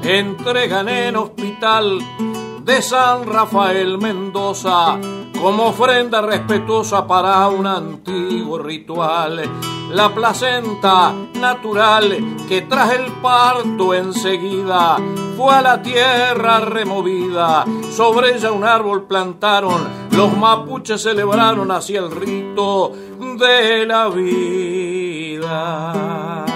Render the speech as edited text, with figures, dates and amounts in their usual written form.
entregan en hospital de San Rafael Mendoza como ofrenda respetuosa para un antiguo ritual. La placenta natural que tras el parto enseguida fue a la tierra removida. Sobre ella un árbol plantaron, los mapuches celebraron así el rito de la vida.